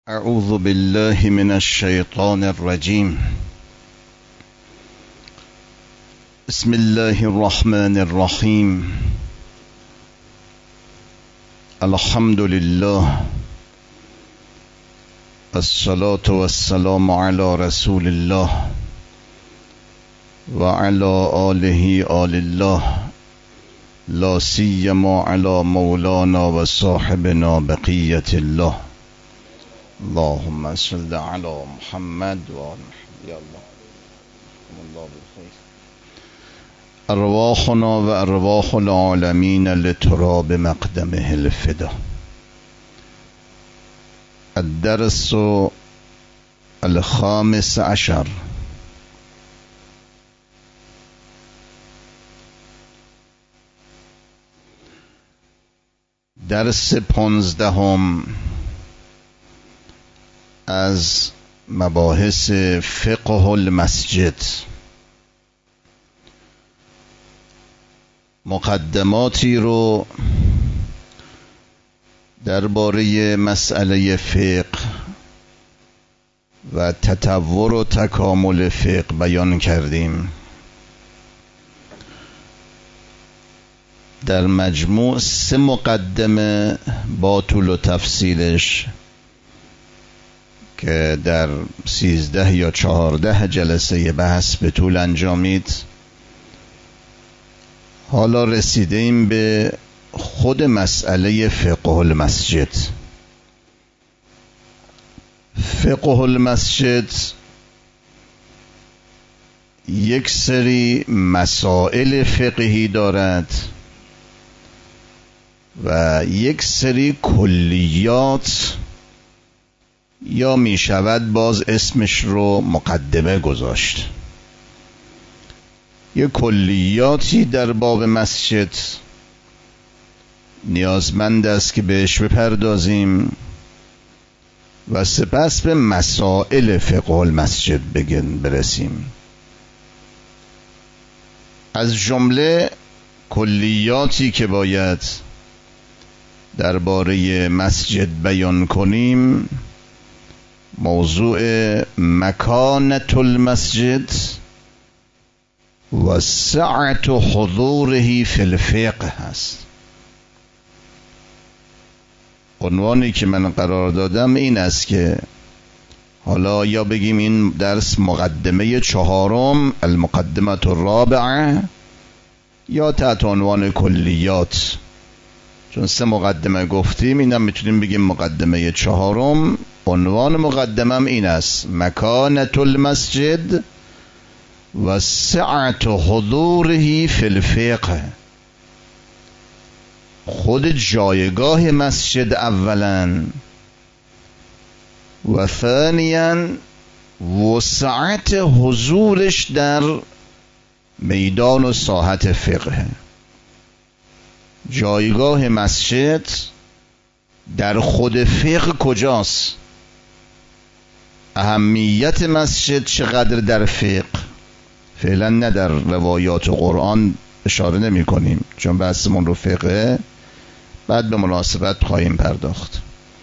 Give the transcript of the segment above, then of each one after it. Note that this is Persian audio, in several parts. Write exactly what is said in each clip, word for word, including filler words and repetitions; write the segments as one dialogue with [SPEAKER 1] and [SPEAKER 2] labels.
[SPEAKER 1] اعوذ بالله من الشیطان الرجیم. بسم الله الرحمن الرحیم. الحمد لله، الصلاة والسلام على رسول الله وعلى آله آل الله، لا سیما على مولانا و صاحبنا بقیة الله. اللهم صل على محمد و آل محمد. یا الله الله بالخير. ارواحنا و ارواح العالمین لتراب مقدمه الفدا. الدرس الخامس عشر. درس پانزدهم از مباحث فقه المسجد. مقدماتی رو درباره مسئله فقه و تطور و تکامل فقه بیان کردیم. در مجموع سه مقدمه با طول و تفصیلش که در سیزده یا چهارده جلسه بحث به طول انجامید، حالا رسیدیم به خود مسئله فقه المسجد. فقه المسجد یک سری مسائل فقهی دارد و یک سری کلیات، یا می شود باز اسمش رو مقدمه گذاشت. یک کلیاتی در باب مسجد نیازمند است که بهش بپردازیم و سپس به مسائل فقه المسجد بگن برسیم. از جمله کلیاتی که باید درباره مسجد بیان کنیم، موضوع مکانة المسجد و سعت حضوره فی الفقه هست. عنوانی که من قرار دادم این است که حالا یا بگیم این درس مقدمه چهارم، المقدمه الرابعه، یا تحت عنوان کلیات، چون سه مقدمه گفتیم اینم میتونیم بگیم مقدمه چهارم. عنوان مقدمم این است: مکانة المسجد و سعت حضوره فی الفقه. خود جایگاه مسجد اولا و ثانیا وسعت حضورش در میدان و ساحت فقه. جایگاه مسجد در خود فقه کجاست؟ اهمیت مسجد چقدر در فقه؟ فعلا نه در روایات و قرآن اشاره نمی کنیم چون بحثمون رو فقه، بعد به مناسبت خواهیم پرداخت.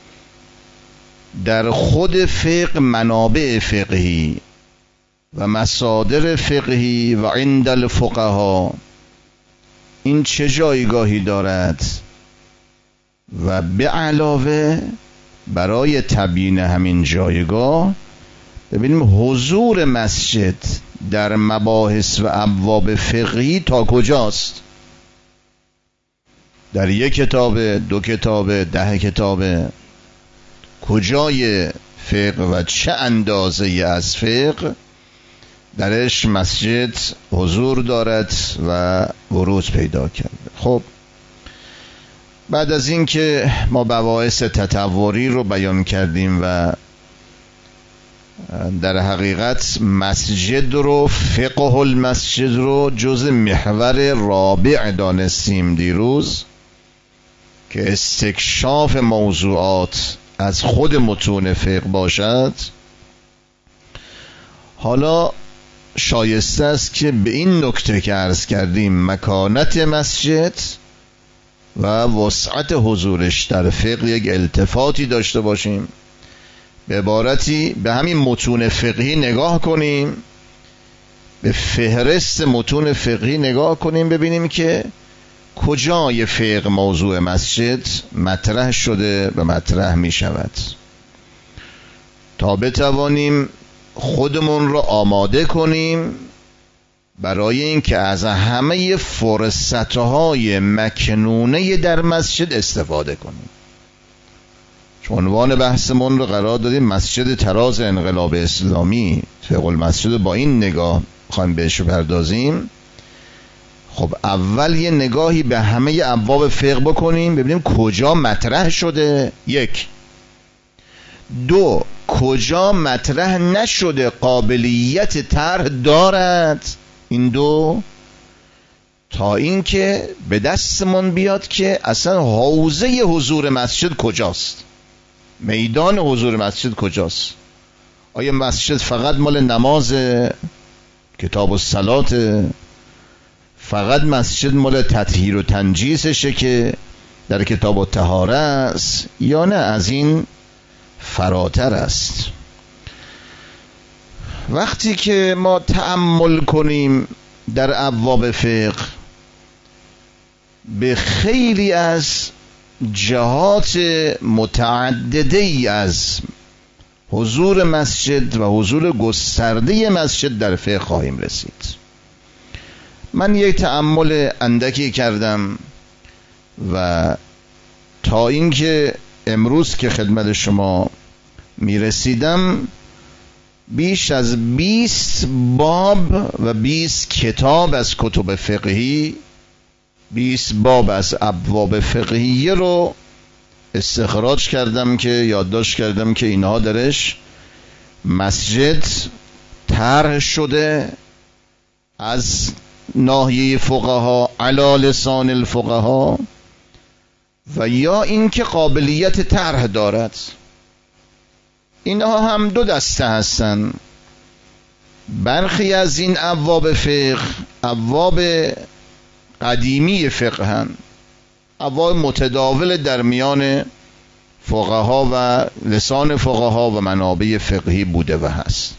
[SPEAKER 1] در خود فقه منابع فقهی و مصادر فقهی و عند الفقها این چه جایگاهی دارد؟ و به علاوه برای تبیین همین جایگاه ببینیم حضور مسجد در مباحث و ابواب فقهی تا کجاست. در یک کتاب، دو کتاب، ده کتاب، کجای فقه و چه اندازه از فقه درش مسجد حضور دارد و ورود پیدا کرده. خب بعد از این که ما مباحث تطوری رو بیان کردیم و در حقیقت مسجد رو، فقه المسجد رو جز محور رابع دانستیم دیروز که استکشاف موضوعات از خود متون فقه باشد، حالا شایسته است که به این نکته که عرض کردیم مکانت مسجد و وسعت حضورش در فقه یک التفاتی داشته باشیم به عبارتی به همین متون فقهی نگاه کنیم، به فهرست متون فقهی نگاه کنیم، ببینیم که کجای فقه موضوع مسجد مطرح شده و مطرح می شود، تا بتوانیم خودمون رو آماده کنیم برای اینکه از همه فرصتهای مکنونه در مسجد استفاده کنیم. چون عنوان بحثمون رو قرار دادیم مسجد تراز انقلاب اسلامی، فقه المسجد، با این نگاه خواهیم بهش پردازیم. خب اول یه نگاهی به همه ابواب فقه بکنیم، ببینیم کجا مطرح شده، یک. دو، کجا مطرح نشده قابلیت طرح دارد، این دو، تا اینکه به دستمون بیاد که اصلا حوزه حضور مسجد کجاست، میدان حضور مسجد کجاست. آیا مسجد فقط مال نماز، کتاب الصلات، فقط مسجد مال تطهیر و تنجیسشه که در کتاب الطهاره است، یا نه از این فراتر است؟ وقتی که ما تأمل کنیم در ابواب فقه، به خیلی از جهات متعدده ای از حضور مسجد و حضور گسترده مسجد در فقه خواهیم رسید. من یک تأمل اندکی کردم و تا اینکه امروز که خدمت شما میرسیدم بیش از بیست باب و بیست کتاب از کتب فقهی، بیست باب از ابواب فقهیه رو استخراج کردم که یادداشت کردم که اینها درش مسجد طرح شده از ناحیه فقها علی لسان الفقها، و یا اینکه قابلیت طرح دارد. اینها هم دو دسته هستن. برخی از این ابواب فقه ابواب قدیمی فقه هن، ابواب متداول در میان فقها و لسان فقها و منابع فقهی بوده و هست،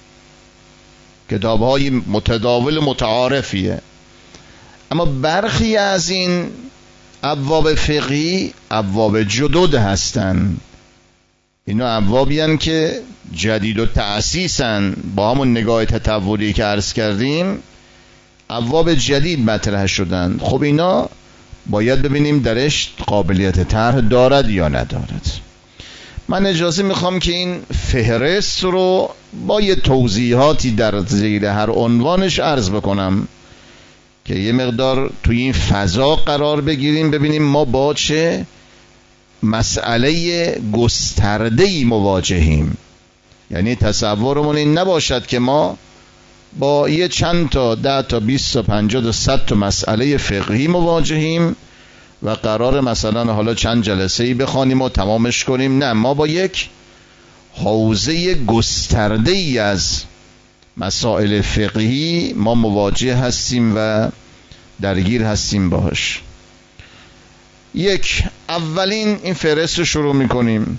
[SPEAKER 1] کتاب‌های متداول متعارفیه. اما برخی از این ابواب فقهی ابواب جدد هستن. اینا ابوابی هستن که جدید و تأسیسن، با همون نگاه تطوری که عرض کردیم ابواب جدید مطرح شدن. خب اینا باید ببینیم درش قابلیت طرح دارد یا ندارد. من اجازه میخوام که این فهرست رو با یه توضیحاتی در زیر هر عنوانش عرض بکنم که یه مقدار توی این فضا قرار بگیریم، ببینیم ما با چه مسئله گسترده‌ای مواجهیم. یعنی تصورمون این نباشد که ما با یه چند تا ده تا بیست تا پنجاه تا صد تا مسئله فقهی مواجهیم و قرار مثلا حالا چند جلسه ای بخوانیم و تمامش کنیم. نه، ما با یک حوزه گسترده ای از مسائل فقهی ما مواجه هستیم و درگیر هستیم باش. یک، اولین این فهرست رو شروع میکنیم.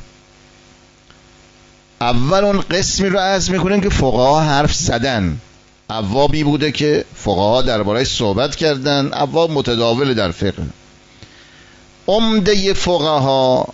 [SPEAKER 1] اول اون قسمی رو عرض میکنیم که فقها حرف زدن، ابوابی بوده که فقها درباره‌اش صحبت کردن، ابواب متداول در فقه. عمده فقها،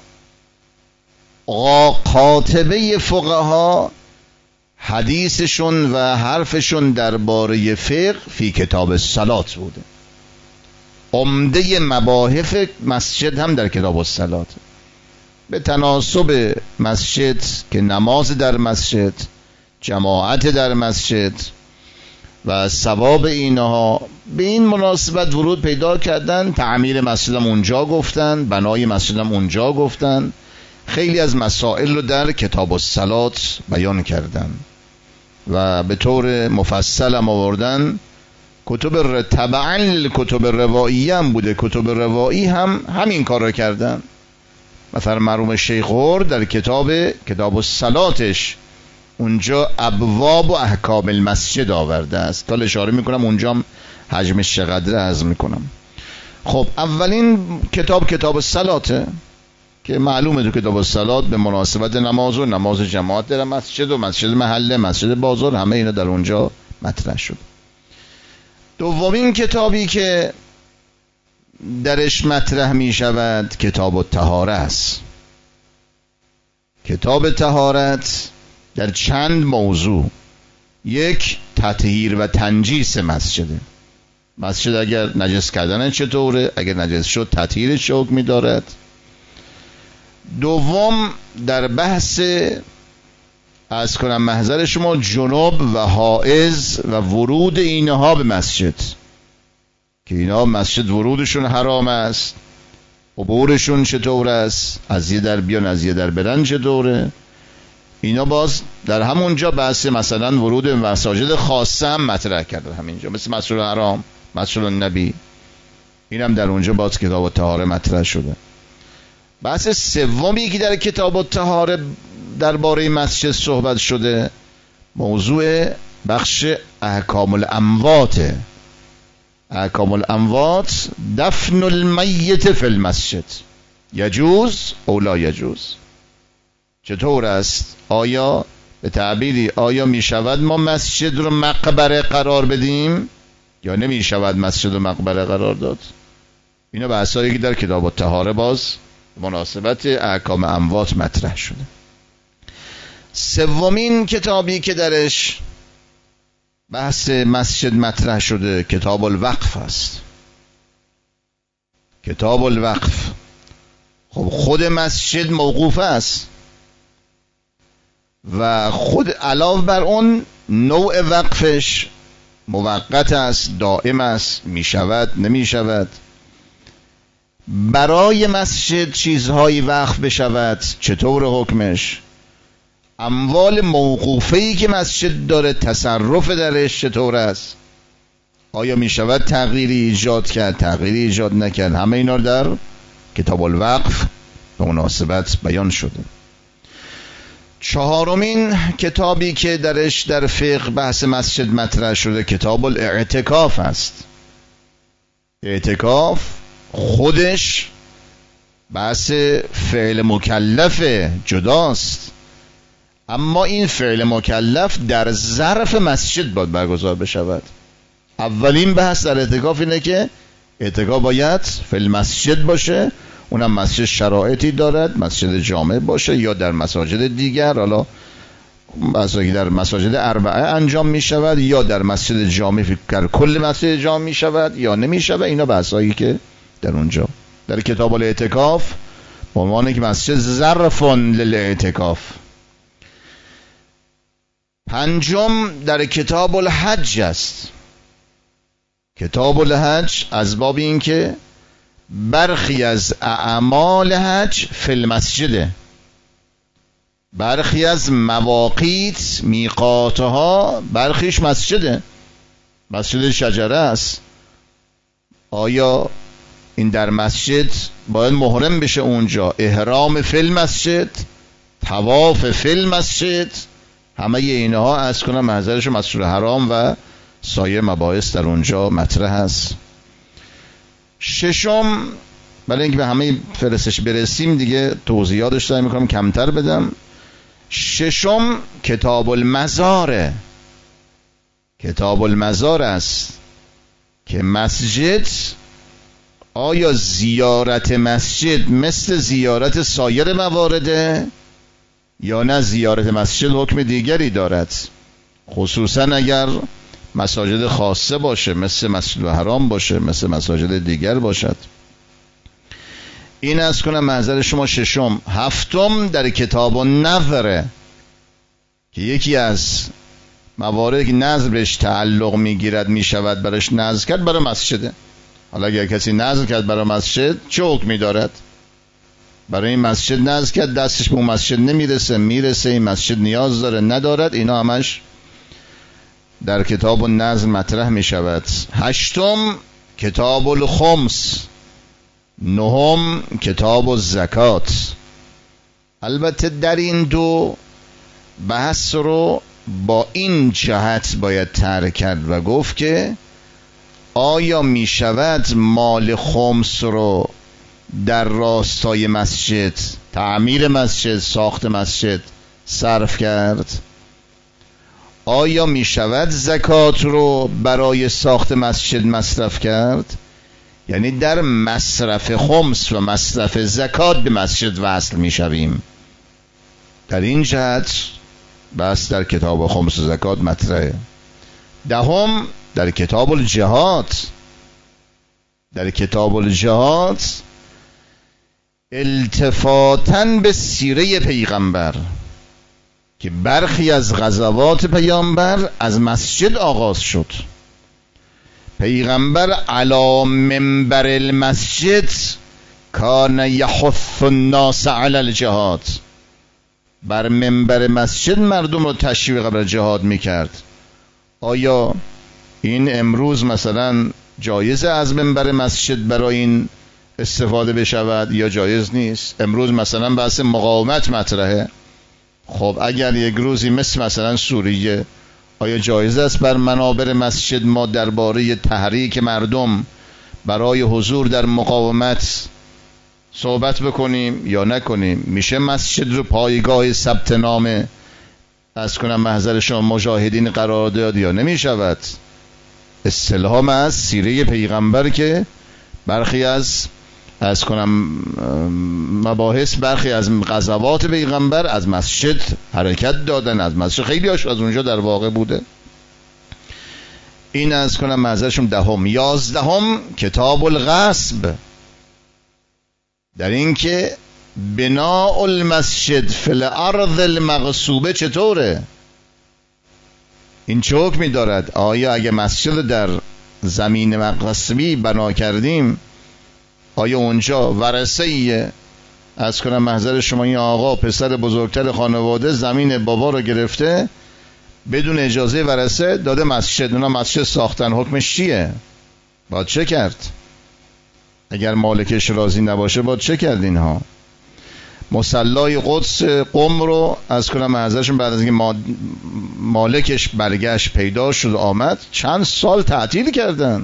[SPEAKER 1] قاطبه فقها، حدیثشون و حرفشون درباره فقه فی کتاب الصلات بوده. عمده مباحث مسجد هم در کتاب الصلات، به تناسب مسجد که نماز در مسجد، جماعت در مسجد و ثواب اینها به این مناسبت ورود پیدا کردن. تعمیر مسجدم اونجا گفتن، بنای مسجدم اونجا گفتن، خیلی از مسائل رو در کتاب الصلات بیان کردن و به طور مفصل هم آوردن. کتب تبعا کتب روایی هم بوده، کتب روایی هم همین کار رو کردن. مثلا مرحوم شیخ هور در کتاب کتاب الصلاتش اونجا ابواب و احکام المسجد آورده است. تا اشاره میکنم اونجا حجمش چقدر عرض میکنم. خب اولین کتاب کتاب الصلاته. که معلومه تو کتاب الصلات به مناسبت نماز و نماز جماعت در مسجد و مسجد محله، مسجد بازار، همه اینا در اونجا مطرح شد. دومین کتابی که درش مطرح می شود کتاب الطهاره است. کتاب طهارت در چند موضوع: یک، تطهیر و تنجیس مسجده. مسجد اگر نجس کردن چطوره، اگر نجس شد تطهیرش چه حکمی دارد. دوم، در بحث از کنم محضر شما جنوب و حائض و ورود اینها به مسجد، که اینها مسجد ورودشون حرام است، عبورشون چطور است، از یه در بیان از یه در برن چطوره. اینا باز در همونجا بحث مثلا ورود به مساجد خاصه هم مطرح کرده، همینجا مثل مسجد الحرام، مسجد النبی، اینم در اونجا باز کتاب الطهاره مطرح شده. بحث سومی که در کتاب الطهاره درباره مسجد صحبت شده موضوع بخش احکام الاموات. احکام الاموات، دفن المیت فی المسجد، یجوز او لا یجوز. چطور است؟ آیا به تعبیری آیا می شود ما مسجد رو مقبره قرار بدیم یا نمی شود مسجد رو مقبره قرار داد؟ اینا بحثایی که در کتاب الطهاره باز مناسبت احکام اموات مطرح شده. سومین کتابی که درش بحث مسجد مطرح شده کتاب الوقف است. کتاب الوقف، خب خود مسجد موقوف است و خود علاوه بر اون نوع وقفش موقت است، دائم است، می شود نمی شود. برای مسجد چیزهایی وقف بشود چطور حکمش؟ اموال موقوفه‌ای که مسجد داره تصرف درش چطور است؟ آیا می شود تغییری ایجاد کرد، تغییری ایجاد نکرد؟ همه اینا در کتاب الوقف به مناسبت بیان شده. چهارمین کتابی که درش در فقه بحث مسجد مطرح شده کتاب الاعتکاف است. اعتکاف خودش بحث فعل مکلف جداست، اما این فعل مکلف در ظرف مسجد باید برگزار بشود. اولین بحث در اعتکاف اینه که اعتکاف باید فی المسجد باشه، اونم مسجد شرایطی دارد، مسجد جامع باشه یا در مساجد دیگر، حالا مساجد در مساجد اربعه انجام می شود یا در مسجد جامع فکر کل مسجد جامع می شود یا نمی شود. اینا بحثایی که در اونجا در کتاب الاعتکاف به عنوان که مسجد ظرفون للاعتکاف. پنجم در کتاب الحج است. کتاب الحج از باب این که برخی از اعمال حج فی المسجده، برخی از مواقیت میقاتها برخیش مسجده. مسجد شجره است، آیا این در مسجد باید محرم بشه اونجا؟ احرام فی المسجد، طواف فی المسجد، همه اینها از کنم محضرش مسجد حرام و سایر مباحث در اونجا مطرح است. ششم، برای اینکه به همه فرستش برسیم دیگه توضیحاتش سعی میکنم کمتر بدم. ششم کتاب المزاره. کتاب المزار است که مسجد، آیا زیارت مسجد مثل زیارت سایر موارده یا نه زیارت مسجد حکم دیگری دارد، خصوصا اگر مساجد خاصه باشه، مثل مسجد الحرام باشه، مثل مساجد دیگر باشد. این از کنم محضر شما ششم. هفتم در کتاب النذر که یکی از مواردی که نذر بهش تعلق میگیرد میشود برش نذر کرد برای مسجده. حالا اگر کسی نذر کرد برای مسجد چه حکمی دارد؟ برای این مسجد نذر کرد، دستش به اون مسجد نمیرسه، میرسه، این مسجد نیاز داره ندارد، اینا همش در کتاب النذر مطرح می شود. هشتم کتاب الخمس. نهم کتاب الزکات. البته در این دو بحث رو با این جهت باید طرح کرد و گفت که آیا می شود مال خمس رو در راستای مسجد، تعمیر مسجد، ساخت مسجد صرف کرد؟ آیا می شود زکات رو برای ساخت مسجد مصرف کرد؟ یعنی در مصرف خمس و مصرف زکات به مسجد وصل می شویم. در این جهت بس در کتاب خمس و زکات مطرحه. دهم در کتاب الجهاد، در کتاب الجهاد التفاتاً به سیره پیغمبر که برخی از غزوات پیامبر از مسجد آغاز شد. پیغمبر علی منبر المسجد کان یحث الناس علی الجهاد، بر منبر مسجد مردم رو تشویق بر جهاد میکرد. آیا این امروز مثلا جایز از منبر مسجد برای این استفاده بشود یا جایز نیست؟ امروز مثلا بحث مقاومت مطرحه. خب اگر یک روزی مثل مثلا سوریه، آیا جایز است بر منابر مسجد ما درباره تحریک مردم برای حضور در مقاومت صحبت بکنیم یا نکنیم؟ میشه مسجد رو پایگاه ثبت نام از کنم محضر شما مجاهدین قرار داد یا نمیشود؟ استلهام از سیره پیغمبر که برخی از از کنم مباحث، برخی از غزوات پیغمبر از مسجد حرکت دادن، از مسجد خیلی هاش از اونجا در واقع بوده. این از کنم محضرشون دهم. یازدهم کتاب الغصب، در این که بناء المسجد فی الارض المغصوبه چطوره؟ این چه حکمی دارد؟ آیا اگه مسجد در زمین مغصبی بنا کردیم، آیا اونجا ورثه‌ای از کنم محضر شما این آقا پسر بزرگتر خانواده زمین بابا رو گرفته بدون اجازه ورثه داده مسجد، اونا مسجد ساختن، حکمش چیه؟ باید چه کرد؟ اگر مالکش راضی نباشه باید چه کرد؟ اینها مصلای قدس قم رو از کنم محضرشون بعد از اینکه مالکش برگشت پیدا شد آمد چند سال تعطیل کردن.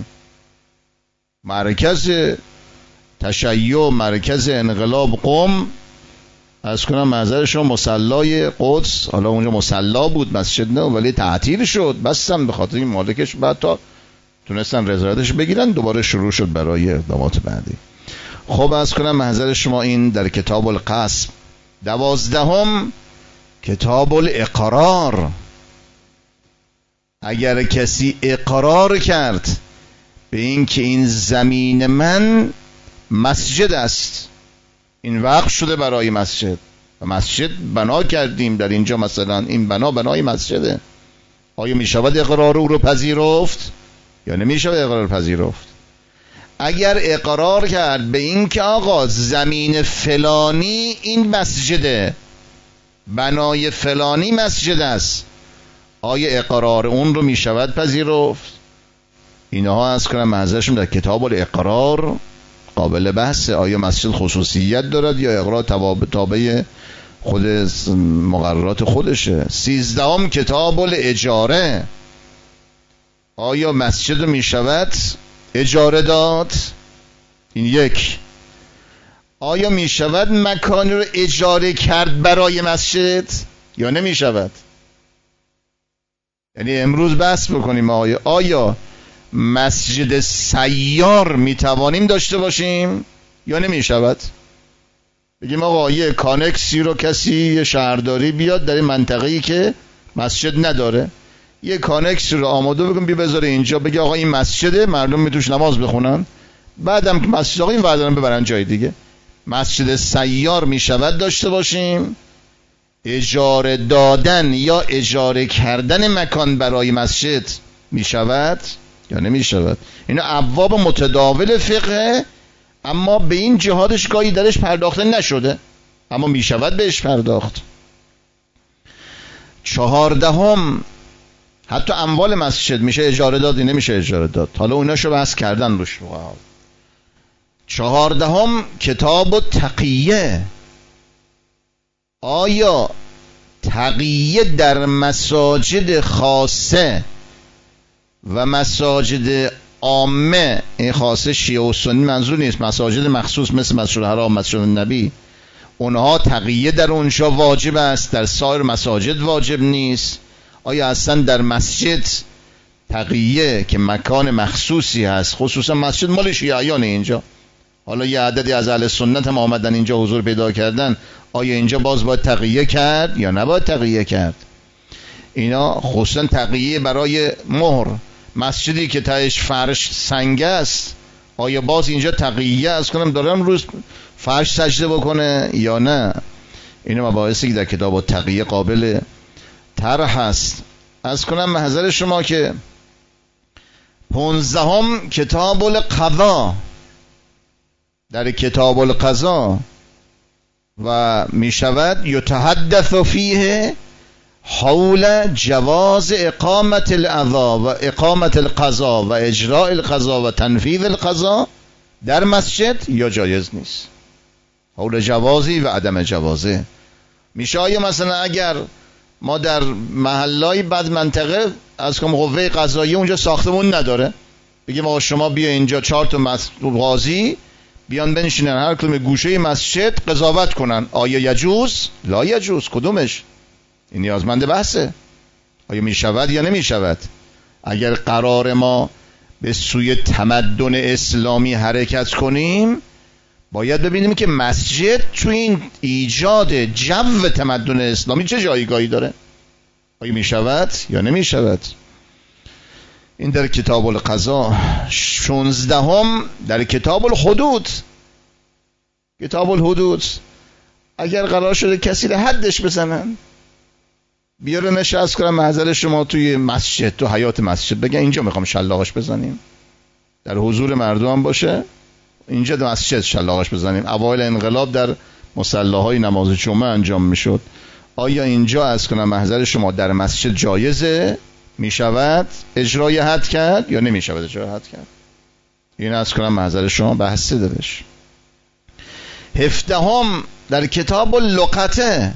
[SPEAKER 1] مرکز تشیع، مرکز انقلاب قم از کنم محضرشون مصلای قدس، حالا اونجا مصلا بود مسجد نه، ولی تعطیل شد، بستن به خاطر این مالکش، بعد تا تونستن رضایتش بگیرن دوباره شروع شد برای اقدامات بعدی. خب از کنم محضر شما این در کتاب القصب. دوازدهم کتاب الاقرار، اگر کسی اقرار کرد به این که این زمین من مسجد است، این وقت شده برای مسجد و مسجد بنا کردیم در اینجا، مثلا این بنا بنای مسجده، آیا می شود اقرار او رو پذیرفت یا نمی شود اقرار پذیرفت؟ اگر اقرار کرد به این که آقا زمین فلانی این مسجده، بنای فلانی مسجد است، آیا اقرار اون رو می شود پذیرفت؟ اینها از کنم محضرشون در کتاب الاقرار قابل بحثه. آیا مسجد خصوصیت دارد یا اقرار تابع خود مقررات خودشه؟ سیزدهم کتاب الاجاره، آیا مسجد رو می شود اجاره داد؟ این یک. آیا می شود مکانی رو اجاره کرد برای مسجد یا نمی شود؟ یعنی امروز بحث بکنیم آیا آیا مسجد سیار می توانیم داشته باشیم یا نمی شود؟ بگیم آقا یه کانکسی رو کسی یه شهرداری بیاد در این منطقه‌ای که مسجد نداره، یه کانکسی رو آماده بگم بی بذاره اینجا، بگه آقا این مسجده، مردم می توش نماز بخونن، بعدم که مسجد آقا این وردارن ببرن جای دیگه. مسجد سیار می شود داشته باشیم؟ اجاره دادن یا اجاره کردن مکان برای مسجد می شود یا نمی شود؟ اینا ابواب متداول فقه، اما به این جهادش گاهی درش پرداخته نشده، اما می شود بهش پرداخت. چهاردهم حتی اموال مسجد میشه اجاره داد، نمیشه اجاره داد، حالا اوناشو بحث کردن روش. چهاردهم کتاب التقیه، آیا تقیه در مساجد خاصه و مساجد عامه، این خاصه شیعه و سنی منظور نیست، مساجد مخصوص مثل مسجد الحرام، مسجد النبی، اونها تقیه در اونجا واجب است، در سایر مساجد واجب نیست. آیا اصلا در مسجد تقیه که مکان مخصوصی هست، خصوصا مسجد مال شیعیان اینجا، حالا یه عددی از اهل سنت هم آمدن اینجا حضور پیدا کردن، آیا اینجا باز باید تقیه کرد یا نباید تقیه کرد؟ اینا خصوصا تقیه برای مهر. مسجدی که تهش فرش سنگ است، آیا باز اینجا تقیه از کنم دارم روز فرش سجده بکنه یا نه؟ اینو مباحثی که در کتاب تقیه قابل طرح هست. از کنم محضر شما که پونزدهم کتاب القضا، در کتاب القضا و می شود یتحدث فیه حول جواز اقامت القضا و اقامت القضا و اجراء القضا و تنفیذ القضا در مسجد یا جایز نیست، حول جوازی و عدم جوازه. میشه آیا مثلا اگر ما در محلای بد منطقه از کم قوه قضاییه اونجا ساختمون نداره، بگیم آقا شما بیا اینجا چهار تا مسئول قاضی بیان بنشینن هر کدوم گوشه مسجد قضاوت کنن، آیا یجوز؟ لا یجوز. کدومش؟ این نیازمند بحثه. آیا می شود یا نمی شود؟ اگر قرار ما به سوی تمدن اسلامی حرکت کنیم، باید ببینیم که مسجد توی این ایجاد جو تمدن اسلامی چه جایگاهی داره. آیا می شود یا نمی شود؟ این در کتاب القضا. شانزدهم در کتاب الحدود. کتاب الحدود اگر قرار شده کسی رو حدش بزنن، بیاره نشست کنم محضر شما توی مسجد، تو حیات مسجد، بگن اینجا میخوام شلاقش بزنیم، در حضور مردم باشه، اینجا در مسجد شلاقش بزنیم. اوایل انقلاب در مصلاهای نماز جمعه انجام میشد. آیا اینجا از کنم محضر شما در مسجد جایزه؟ میشود اجرای حد کرد یا نمیشود اجرای حد کرد؟ این از کنم محضر شما بحثی درش. هفدهم در کتاب اللقطه،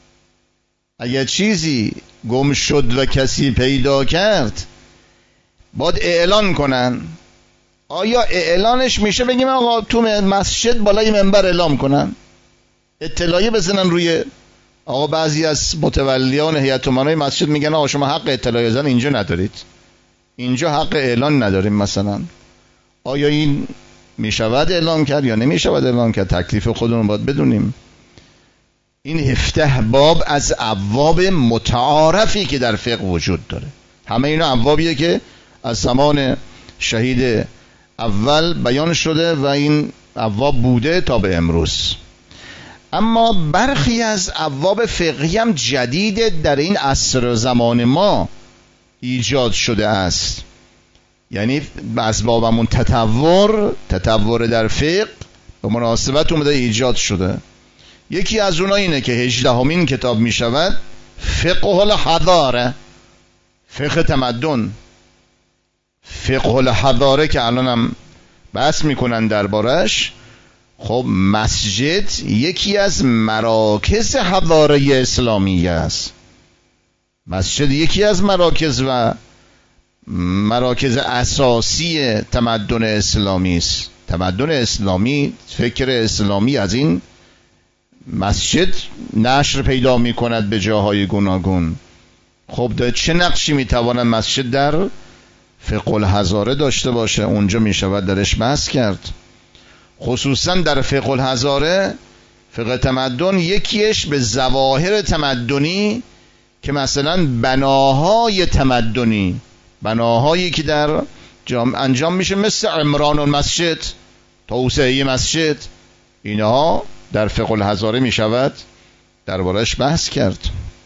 [SPEAKER 1] اگر چیزی گم شد و کسی پیدا کرد باید اعلان کنن. آیا اعلانش میشه بگیم آقا تو مسجد بالای منبر اعلام کنن، اطلاعیه بزنن روی، آقا بعضی از متولیان هیئت امنای مسجد میگن آقا شما حق اطلاعیه زدن اینجا ندارید، اینجا حق اعلان نداریم مثلا. آیا این میشود اعلام کرد یا نمیشود اعلام کرد؟ تکلیف خودمون باید بدونیم. این هفده باب از ابواب متعارفی که در فقه وجود داره، همه اینا ابوابیه که از زمان شهید اول بیان شده و این ابواب بوده تا به امروز. اما برخی از ابواب فقهی هم جدید در این عصر زمان ما ایجاد شده است، یعنی از بابمون تطور تطور در فقه به مناسبت اومده ایجاد شده. یکی از اونها اینه که هجدهمین کتاب می شود فقه الحضاره، فقه تمدن. فقه الحضاره که الان هم بحث میکنن دربارش. خب مسجد یکی از مراکز حضاره اسلامی است. مسجد یکی از مراکز و مراکز اساسی تمدن اسلامی است. تمدن اسلامی، فکر اسلامی از این مسجد نشر پیدا می کند به جاهای گوناگون. خب در چه نقشی می تواند مسجد در فقه الحضاره داشته باشه؟ اونجا می شود درش بحث کرد. خصوصا در فقه الحضاره، فقه تمدن، یکیش به ظواهر تمدنی که مثلا بناهای تمدنی، بناهایی که در جامعه انجام میشه مثل عمران المسجد، توسعه مسجد، اینها در فقه الحضاره می شود دربارش بحث کرد.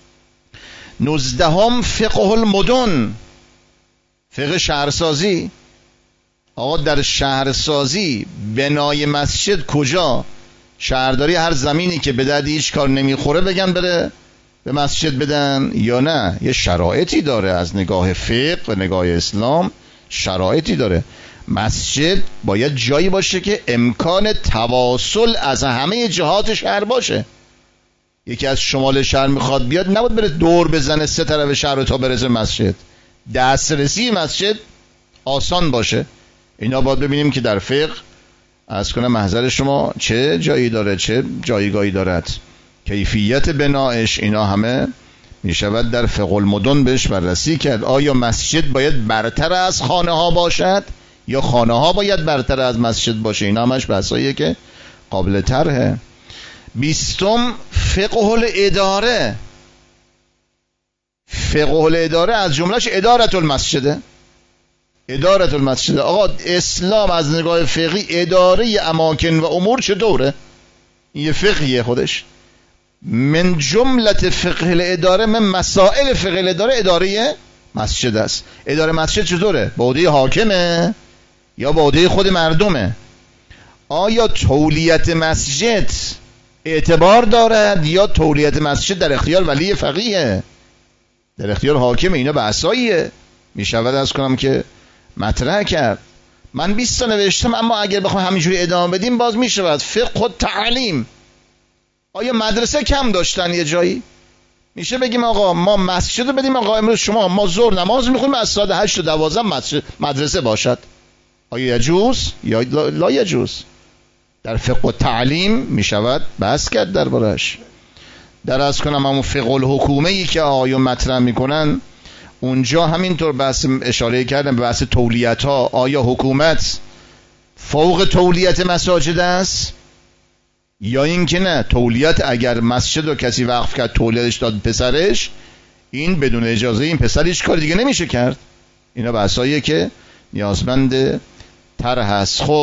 [SPEAKER 1] نوزدهم فقه المدن، فقه شهرسازی. آقا در شهرسازی بنای مسجد کجا؟ شهرداری هر زمینی که به درد هیچ کار نمیخوره بگن بره به مسجد بدن یا نه؟ یه شرایطی داره، از نگاه فقه و نگاه اسلام شرایطی داره. مسجد باید جایی باشه که امکان تواصل از همه جهات شهر باشه. یکی از شمال شهر میخواد بیاد، نباید بره دور بزنه سه طرف شهر تا برسه مسجد. دسترسی مسجد آسان باشه. اینا باید ببینیم که در فقه از کنم محضر شما چه جایی داره، چه جایگاهی دارد، کیفیت بنایش، اینا همه می شود در فقه المدن بهش بررسی کرد. آیا مسجد باید برتر از خانه ها باشد یا خانه ها باید برتر از مسجد باشه؟ اینا همش بحثاییه که قابل طرحه. بیستم فقه الاداره. فقه الاداره از جملهش ادارت المسجده. ادارت المسجده. آقا اسلام از نگاه فقهی اداره اماکن و امور چطوره؟ یه فقهیه خودش. من جملت فقه الاداره، من مسائل فقه الاداره اداره مسجد است. اداره مسجد چطوره؟ با عهده حاکمه یا با عهده خود مردمه؟ آیا تولیت مسجد اعتبار دارد یا تولیت مسجد در اختیار ولی فقیه، در اختیار حاکمه؟ اینا بحثاییه می شود از کنم که مطرح کرد. من بیست تا نوشتم، اما اگر بخوام همینجوری ادامه بدیم باز می شود فقه و تعلیم. آیا مدرسه کم داشتن یه جایی؟ میشه بگیم آقا ما مسجد رو بدیم، آقا امروز شما ما ظهر نماز میخونیم از ساعت هشت تا دوازده مدرسه باشد. آیا یجوز یا لا یجوز؟ در فقه و تعلیم میشود بحث کرد دربارش. در از کنم همون فقه الحکومه ای که آقایون مطرح میکنن، اونجا همینطور بحث اشاره کردن به بحث تولیت ها. آیا حکومت فوق تولیت مساجد است یا این که نه، تولیت اگر مسجد رو کسی وقف کرد تولیتش داد پسرش، این بدون اجازه این پسر هیچ کار دیگه نمیشه کرد. اینا بحثاییه که نیازمند طرح هست. خب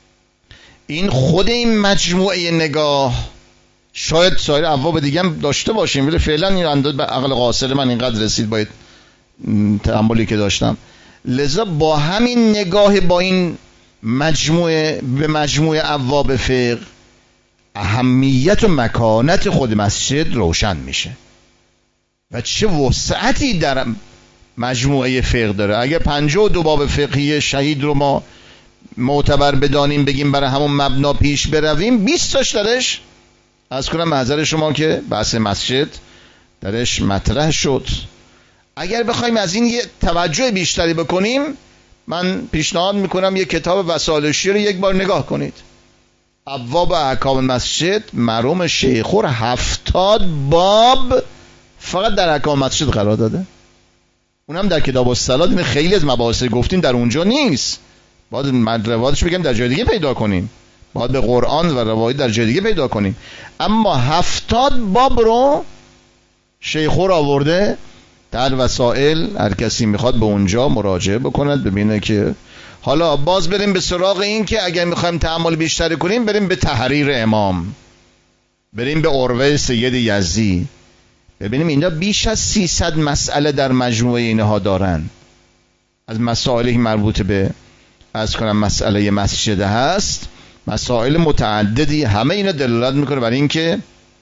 [SPEAKER 1] این خود این مجموعه نگاه، شاید سایر ابواب دیگه هم داشته باشیم ولی فعلا این انداز به عقل قاصر من اینقدر رسید باید تأملی که داشتم. لذا با همین نگاه، با این مجموعه به مجموعه ابواب فقه، اهمیت و مکانت خود مسجد روشن میشه و چه وسعتی در مجموعه فقه داره. اگه پنجاه و دو باب فقهی شهید رو ما معتبر بدانیم، بگیم برای همون مبنا پیش برویم، بیست تاش درش از کنم محضر شما که بحث مسجد درش مطرح شد. اگر بخوایم از این یه توجه بیشتری بکنیم، من پیشنهاد میکنم یه کتاب وسائل الشیعه رو یک بار نگاه کنید. ابواب احکام مسجد مرحوم شیخور هفتاد باب فقط در احکام مسجد قرار داده، اونم در کتاب الصلات. این خیلی از مباحث گفتیم در اونجا نیست، باید روایتش بگم در جای دیگه پیدا کنیم، باید به قرآن و روایت در جای دیگه پیدا کنیم. اما هفتاد باب رو شیخور آورده در وسائل. هر کسی میخواد به اونجا مراجعه بکند ببینه که. حالا باز بریم به سراغ این که اگر میخوایم تأمل بیشتری کنیم، بریم به تحریر امام، بریم به عروه سید یزدی، ببینیم اینا بیش از سیصد مسئله در مجموعه اینها دارن. از مسائلی مربوط به از کنم مسئله مسجد هست، مسائل متعددی، همه اینا دلالت میکنه بر این که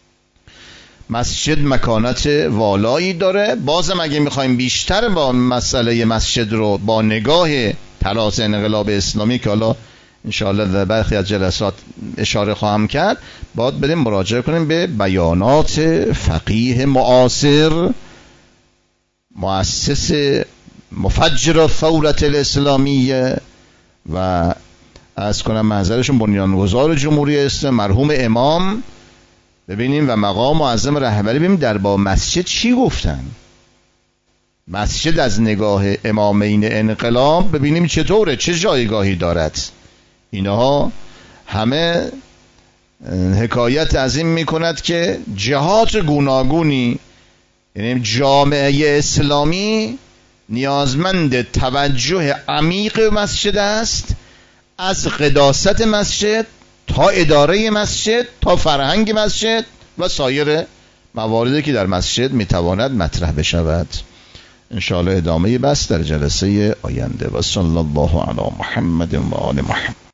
[SPEAKER 1] مسجد مکانت والایی داره. بازم اگه میخوایم بیشتر با مسئله مسجد رو با نگاه تلاش انقلاب اسلامی که حالا انشاءالله در برخی از جلسات اشاره خواهم کرد، باید بریم مراجعه کنیم به بیانات فقیه معاصر، مؤسس مفجر ثورت الاسلامیه و از کنم محضرشون بنیانگذار جمهوری اسلامی مرحوم امام، ببینیم و مقام معظم رهبری ببینیم در با مسجد چی گفتن. مسجد از نگاه امامین انقلاب ببینیم چطوره، چه جایگاهی دارد. اینها همه حکایت از این میکند که جهات گوناگونی، یعنی جامعه اسلامی نیازمند توجه عمیق مسجد است، از قداست مسجد تا اداره مسجد تا فرهنگ مسجد و سایر مواردی که در مسجد میتواند مطرح بشود. انشاءالله ادامه بس در جلسه آینده. و صلی الله علی محمد و آل محمد.